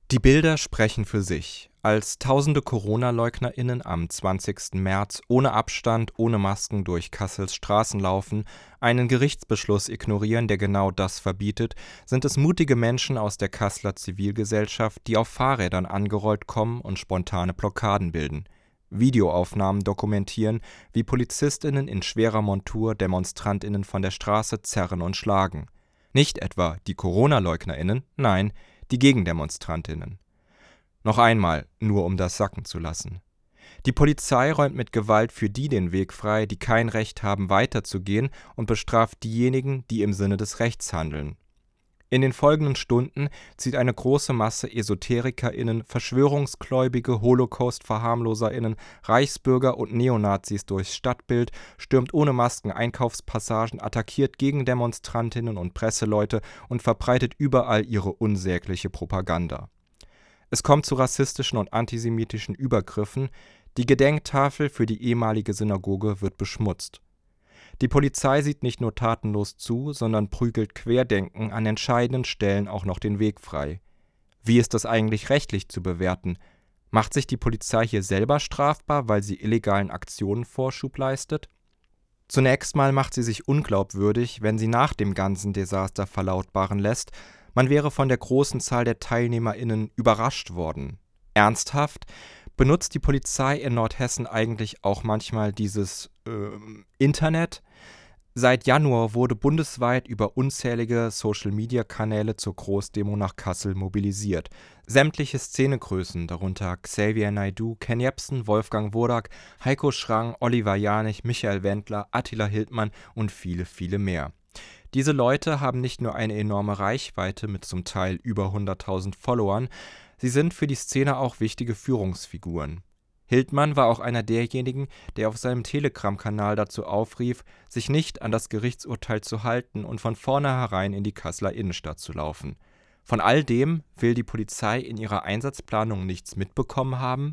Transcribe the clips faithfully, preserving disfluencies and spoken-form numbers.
Die Bilder sprechen für sich. Als tausende Corona-LeugnerInnen am zwanzigsten März ohne Abstand, ohne Masken durch Kassels Straßen laufen, einen Gerichtsbeschluss ignorieren, der genau das verbietet, sind es mutige Menschen aus der Kasseler Zivilgesellschaft, die auf Fahrrädern angerollt kommen und spontane Blockaden bilden. Videoaufnahmen dokumentieren, wie PolizistInnen in schwerer Montur DemonstrantInnen von der Straße zerren und schlagen. Nicht etwa die Corona-LeugnerInnen, nein, die GegendemonstrantInnen. Noch einmal, nur um das sacken zu lassen. Die Polizei räumt mit Gewalt für die den Weg frei, die kein Recht haben, weiterzugehen, und bestraft diejenigen, die im Sinne des Rechts handeln. In den folgenden Stunden zieht eine große Masse EsoterikerInnen, Verschwörungsgläubige, Holocaust-VerharmloserInnen, Reichsbürger und Neonazis durchs Stadtbild, stürmt ohne Masken Einkaufspassagen, attackiert Gegendemonstrantinnen und Presseleute und verbreitet überall ihre unsägliche Propaganda. Es kommt zu rassistischen und antisemitischen Übergriffen, die Gedenktafel für die ehemalige Synagoge wird beschmutzt. Die Polizei sieht nicht nur tatenlos zu, sondern prügelt Querdenken an entscheidenden Stellen auch noch den Weg frei. Wie ist das eigentlich rechtlich zu bewerten? Macht sich die Polizei hier selber strafbar, weil sie illegalen Aktionen Vorschub leistet? Zunächst mal macht sie sich unglaubwürdig, wenn sie nach dem ganzen Desaster verlautbaren lässt, man wäre von der großen Zahl der TeilnehmerInnen überrascht worden. Ernsthaft? Benutzt die Polizei in Nordhessen eigentlich auch manchmal dieses äh, Internet? Seit Januar wurde bundesweit über unzählige Social-Media-Kanäle zur Großdemo nach Kassel mobilisiert. Sämtliche Szenegrößen, darunter Xavier Naidoo, Ken Jebsen, Wolfgang Wodak, Heiko Schrang, Oliver Janich, Michael Wendler, Attila Hildmann und viele, viele mehr. Diese Leute haben nicht nur eine enorme Reichweite mit zum Teil über hunderttausend Followern, sie sind für die Szene auch wichtige Führungsfiguren. Hildmann war auch einer derjenigen, der auf seinem Telegram-Kanal dazu aufrief, sich nicht an das Gerichtsurteil zu halten und von vornherein in die Kasseler Innenstadt zu laufen. Von all dem will die Polizei in ihrer Einsatzplanung nichts mitbekommen haben?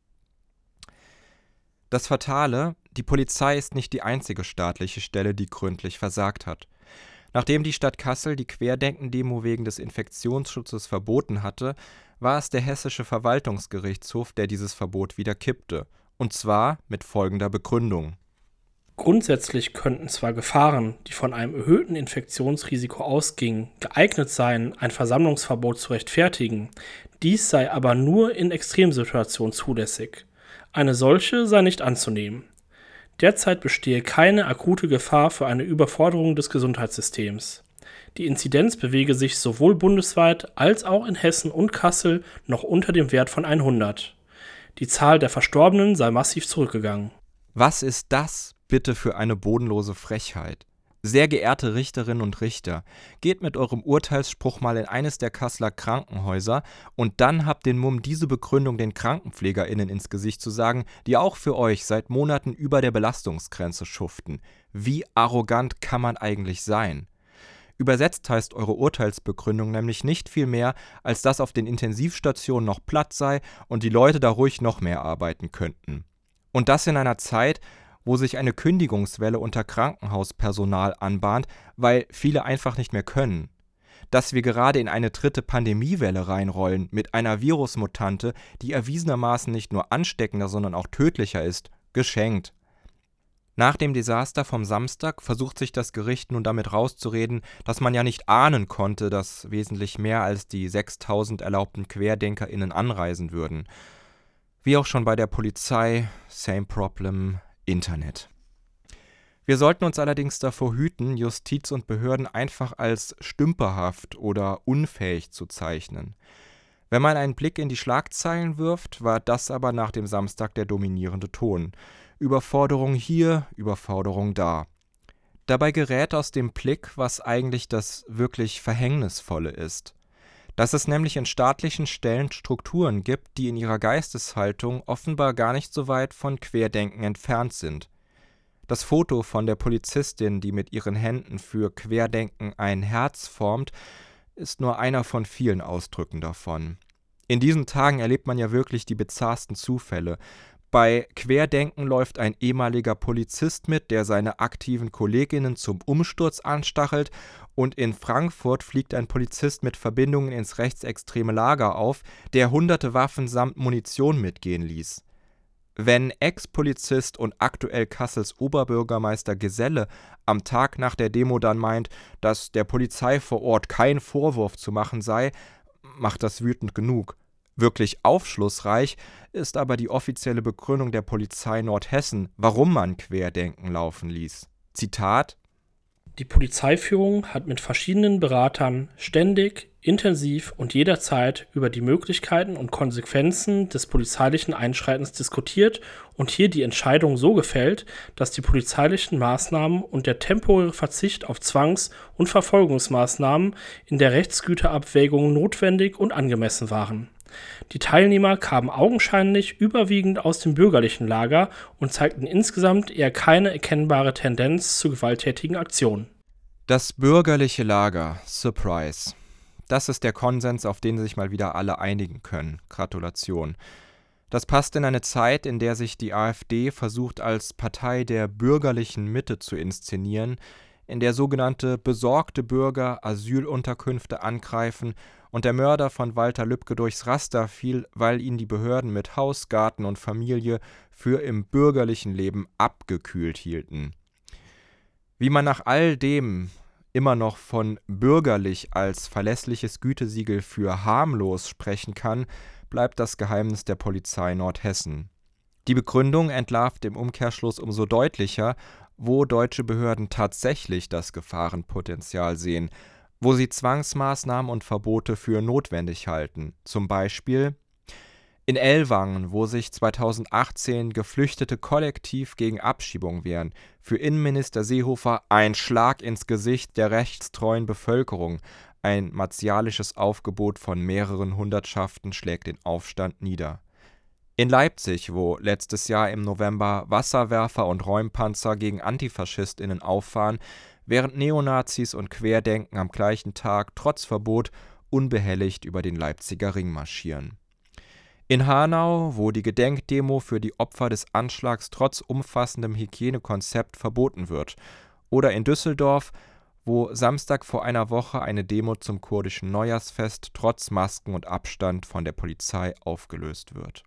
Das Fatale: Die Polizei ist nicht die einzige staatliche Stelle, die gründlich versagt hat. Nachdem die Stadt Kassel die Querdenken-Demo wegen des Infektionsschutzes verboten hatte, war es der Hessische Verwaltungsgerichtshof, der dieses Verbot wieder kippte. Und zwar mit folgender Begründung: Grundsätzlich könnten zwar Gefahren, die von einem erhöhten Infektionsrisiko ausgingen, geeignet sein, ein Versammlungsverbot zu rechtfertigen, dies sei aber nur in Extremsituationen zulässig. Eine solche sei nicht anzunehmen. Derzeit bestehe keine akute Gefahr für eine Überforderung des Gesundheitssystems. Die Inzidenz bewege sich sowohl bundesweit als auch in Hessen und Kassel noch unter dem Wert von hundert. Die Zahl der Verstorbenen sei massiv zurückgegangen. Was ist das bitte für eine bodenlose Frechheit? Sehr geehrte Richterinnen und Richter, geht mit eurem Urteilsspruch mal in eines der Kasseler Krankenhäuser und dann habt den Mumm, diese Begründung den KrankenpflegerInnen ins Gesicht zu sagen, die auch für euch seit Monaten über der Belastungsgrenze schuften. Wie arrogant kann man eigentlich sein? Übersetzt heißt eure Urteilsbegründung nämlich nicht viel mehr, als dass auf den Intensivstationen noch Platz sei und die Leute da ruhig noch mehr arbeiten könnten. Und das in einer Zeit, wo sich eine Kündigungswelle unter Krankenhauspersonal anbahnt, weil viele einfach nicht mehr können. Dass wir gerade in eine dritte Pandemiewelle reinrollen mit einer Virusmutante, die erwiesenermaßen nicht nur ansteckender, sondern auch tödlicher ist, geschenkt. Nach dem Desaster vom Samstag versucht sich das Gericht nun damit rauszureden, dass man ja nicht ahnen konnte, dass wesentlich mehr als die sechstausend erlaubten QuerdenkerInnen anreisen würden. Wie auch schon bei der Polizei, same problem, Internet. Wir sollten uns allerdings davor hüten, Justiz und Behörden einfach als stümperhaft oder unfähig zu zeichnen. Wenn man einen Blick in die Schlagzeilen wirft, war das aber nach dem Samstag der dominierende Ton. Überforderung hier, Überforderung da. Dabei gerät aus dem Blick, was eigentlich das wirklich Verhängnisvolle ist. Dass es nämlich in staatlichen Stellen Strukturen gibt, die in ihrer Geisteshaltung offenbar gar nicht so weit von Querdenken entfernt sind. Das Foto von der Polizistin, die mit ihren Händen für Querdenken ein Herz formt, ist nur einer von vielen Ausdrücken davon. In diesen Tagen erlebt man ja wirklich die bizarrsten Zufälle. Bei Querdenken läuft ein ehemaliger Polizist mit, der seine aktiven Kolleginnen zum Umsturz anstachelt, und in Frankfurt fliegt ein Polizist mit Verbindungen ins rechtsextreme Lager auf, der hunderte Waffen samt Munition mitgehen ließ. Wenn Ex-Polizist und aktuell Kassels Oberbürgermeister Geselle am Tag nach der Demo dann meint, dass der Polizei vor Ort kein Vorwurf zu machen sei, macht das wütend genug. Wirklich aufschlussreich ist aber die offizielle Begründung der Polizei Nordhessen, warum man Querdenken laufen ließ. Zitat: Die Polizeiführung hat mit verschiedenen Beratern ständig, intensiv und jederzeit über die Möglichkeiten und Konsequenzen des polizeilichen Einschreitens diskutiert und hier die Entscheidung so gefällt, dass die polizeilichen Maßnahmen und der temporäre Verzicht auf Zwangs- und Verfolgungsmaßnahmen in der Rechtsgüterabwägung notwendig und angemessen waren. Die Teilnehmer kamen augenscheinlich überwiegend aus dem bürgerlichen Lager und zeigten insgesamt eher keine erkennbare Tendenz zu gewalttätigen Aktionen. Das bürgerliche Lager, Surprise. Das ist der Konsens, auf den sich mal wieder alle einigen können. Gratulation. Das passt in eine Zeit, in der sich die AfD versucht, als Partei der bürgerlichen Mitte zu inszenieren, in der sogenannte besorgte Bürger Asylunterkünfte angreifen und der Mörder von Walter Lübcke durchs Raster fiel, weil ihn die Behörden mit Haus, Garten und Familie für im bürgerlichen Leben abgekühlt hielten. Wie man nach all dem immer noch von bürgerlich als verlässliches Gütesiegel für harmlos sprechen kann, bleibt das Geheimnis der Polizei Nordhessen. Die Begründung entlarvt im Umkehrschluss umso deutlicher, wo deutsche Behörden tatsächlich das Gefahrenpotenzial sehen, wo sie Zwangsmaßnahmen und Verbote für notwendig halten. Zum Beispiel in Ellwangen, wo sich zweitausendachtzehn Geflüchtete kollektiv gegen Abschiebung wehren, für Innenminister Seehofer ein Schlag ins Gesicht der rechtstreuen Bevölkerung. Ein martialisches Aufgebot von mehreren Hundertschaften schlägt den Aufstand nieder. In Leipzig, wo letztes Jahr im November Wasserwerfer und Räumpanzer gegen AntifaschistInnen auffahren, während Neonazis und Querdenken am gleichen Tag trotz Verbot unbehelligt über den Leipziger Ring marschieren. In Hanau, wo die Gedenkdemo für die Opfer des Anschlags trotz umfassendem Hygienekonzept verboten wird. Oder in Düsseldorf, wo Samstag vor einer Woche eine Demo zum kurdischen Neujahrsfest trotz Masken und Abstand von der Polizei aufgelöst wird.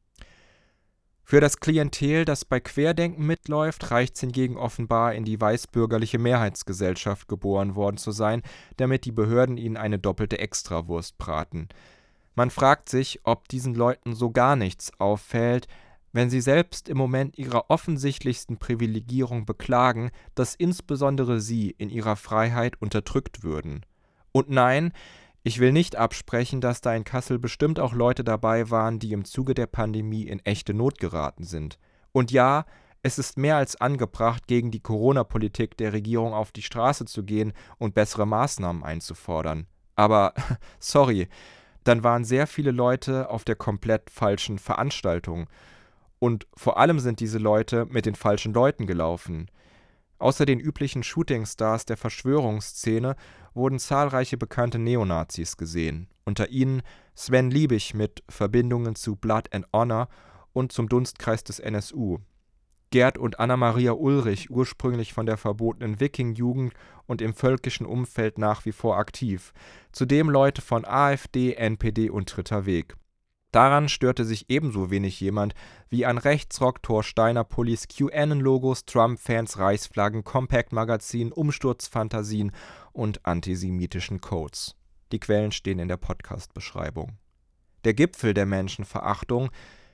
Für das Klientel, das bei Querdenken mitläuft, reicht es hingegen offenbar, in die weißbürgerliche Mehrheitsgesellschaft geboren worden zu sein, damit die Behörden ihnen eine doppelte Extrawurst braten. Man fragt sich, ob diesen Leuten so gar nichts auffällt, wenn sie selbst im Moment ihrer offensichtlichsten Privilegierung beklagen, dass insbesondere sie in ihrer Freiheit unterdrückt würden. Und nein, ich will nicht absprechen, dass da in Kassel bestimmt auch Leute dabei waren, die im Zuge der Pandemie in echte Not geraten sind. Und ja, es ist mehr als angebracht, gegen die Corona-Politik der Regierung auf die Straße zu gehen und bessere Maßnahmen einzufordern. Aber, sorry, dann waren sehr viele Leute auf der komplett falschen Veranstaltung. Und vor allem sind diese Leute mit den falschen Leuten gelaufen. Außer den üblichen Shootingstars der Verschwörungsszene wurden zahlreiche bekannte Neonazis gesehen, unter ihnen Sven Liebig mit Verbindungen zu Blood and Honor und zum Dunstkreis des N S U, Gerd und Anna-Maria Ulrich, ursprünglich von der verbotenen Wiking-Jugend und im völkischen Umfeld nach wie vor aktiv, zudem Leute von AfD, N P D und Dritter Weg. Daran störte sich ebenso wenig jemand wie an Rechtsrock, Thor-Steiner-Pullis, QAnon-Logos, Trump-Fans, Reichsflaggen, Compact-Magazinen, Umsturzfantasien und antisemitischen Codes. Die Quellen stehen in der Podcast-Beschreibung. Der Gipfel der Menschenverachtung: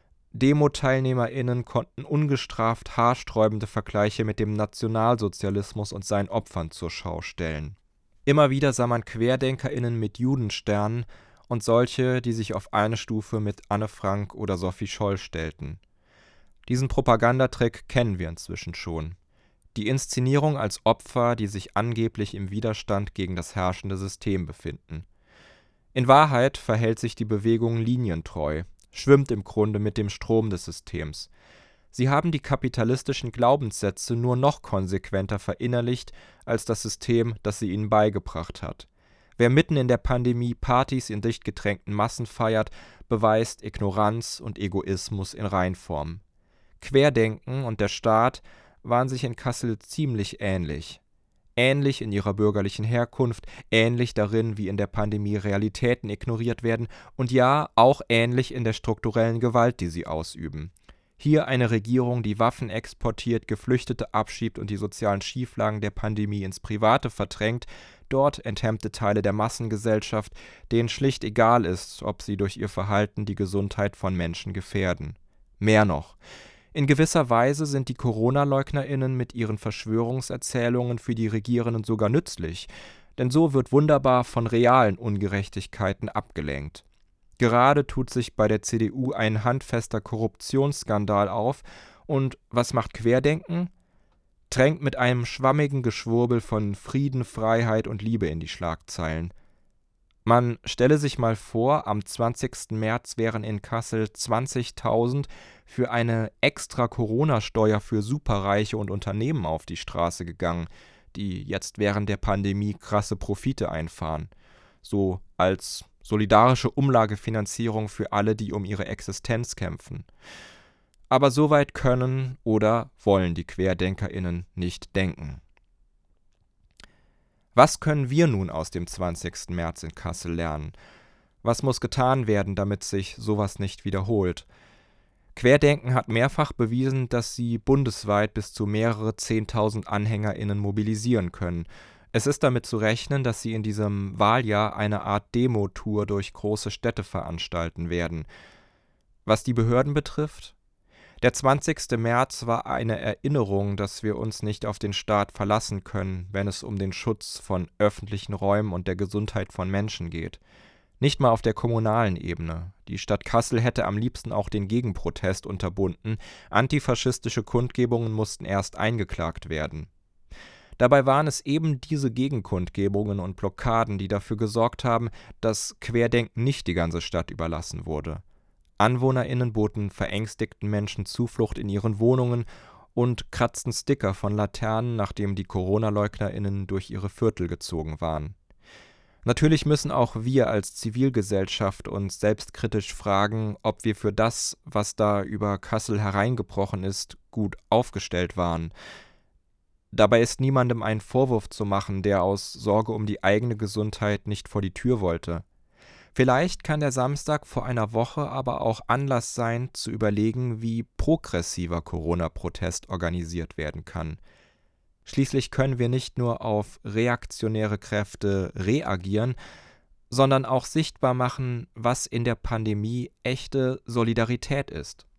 Demo-TeilnehmerInnen konnten ungestraft haarsträubende Vergleiche mit dem Nationalsozialismus und seinen Opfern zur Schau stellen. Immer wieder sah man QuerdenkerInnen mit Judensternen und solche, die sich auf eine Stufe mit Anne Frank oder Sophie Scholl stellten. Diesen Propagandatrick kennen wir inzwischen schon. Die Inszenierung als Opfer, die sich angeblich im Widerstand gegen das herrschende System befinden. In Wahrheit verhält sich die Bewegung linientreu, schwimmt im Grunde mit dem Strom des Systems. Sie haben die kapitalistischen Glaubenssätze nur noch konsequenter verinnerlicht als das System, das sie ihnen beigebracht hat. Wer mitten in der Pandemie Partys in dicht gedrängten Massen feiert, beweist Ignoranz und Egoismus in Reinform. Querdenken und der Staat waren sich in Kassel ziemlich ähnlich. Ähnlich in ihrer bürgerlichen Herkunft, ähnlich darin, wie in der Pandemie Realitäten ignoriert werden und ja, auch ähnlich in der strukturellen Gewalt, die sie ausüben. Hier eine Regierung, die Waffen exportiert, Geflüchtete abschiebt und die sozialen Schieflagen der Pandemie ins Private verdrängt, dort enthemmte Teile der Massengesellschaft, denen schlicht egal ist, ob sie durch ihr Verhalten die Gesundheit von Menschen gefährden. Mehr noch: In gewisser Weise sind die Corona-LeugnerInnen mit ihren Verschwörungserzählungen für die Regierenden sogar nützlich, denn so wird wunderbar von realen Ungerechtigkeiten abgelenkt. Gerade tut sich bei der C D U ein handfester Korruptionsskandal auf und was macht Querdenken? Drängt mit einem schwammigen Geschwurbel von Frieden, Freiheit und Liebe in die Schlagzeilen. Man stelle sich mal vor, am zwanzigsten März wären in Kassel zwanzigtausend für eine extra Corona-Steuer für Superreiche und Unternehmen auf die Straße gegangen, die jetzt während der Pandemie krasse Profite einfahren. So als solidarische Umlagefinanzierung für alle, die um ihre Existenz kämpfen. Aber so weit können oder wollen die QuerdenkerInnen nicht denken. Was können wir nun aus dem zwanzigsten März in Kassel lernen? Was muss getan werden, damit sich sowas nicht wiederholt? Querdenken hat mehrfach bewiesen, dass sie bundesweit bis zu mehrere Zehntausend AnhängerInnen mobilisieren können. Es ist damit zu rechnen, dass sie in diesem Wahljahr eine Art Demo-Tour durch große Städte veranstalten werden. Was die Behörden betrifft: Der zwanzigste März war eine Erinnerung, dass wir uns nicht auf den Staat verlassen können, wenn es um den Schutz von öffentlichen Räumen und der Gesundheit von Menschen geht. Nicht mal auf der kommunalen Ebene. Die Stadt Kassel hätte am liebsten auch den Gegenprotest unterbunden. Antifaschistische Kundgebungen mussten erst eingeklagt werden. Dabei waren es eben diese Gegenkundgebungen und Blockaden, die dafür gesorgt haben, dass Querdenken nicht die ganze Stadt überlassen wurde. AnwohnerInnen boten verängstigten Menschen Zuflucht in ihren Wohnungen und kratzten Sticker von Laternen, nachdem die Corona-LeugnerInnen durch ihre Viertel gezogen waren. Natürlich müssen auch wir als Zivilgesellschaft uns selbstkritisch fragen, ob wir für das, was da über Kassel hereingebrochen ist, gut aufgestellt waren. Dabei ist niemandem ein Vorwurf zu machen, der aus Sorge um die eigene Gesundheit nicht vor die Tür wollte. Vielleicht kann der Samstag vor einer Woche aber auch Anlass sein, zu überlegen, wie progressiver Corona-Protest organisiert werden kann. Schließlich können wir nicht nur auf reaktionäre Kräfte reagieren, sondern auch sichtbar machen, was in der Pandemie echte Solidarität ist.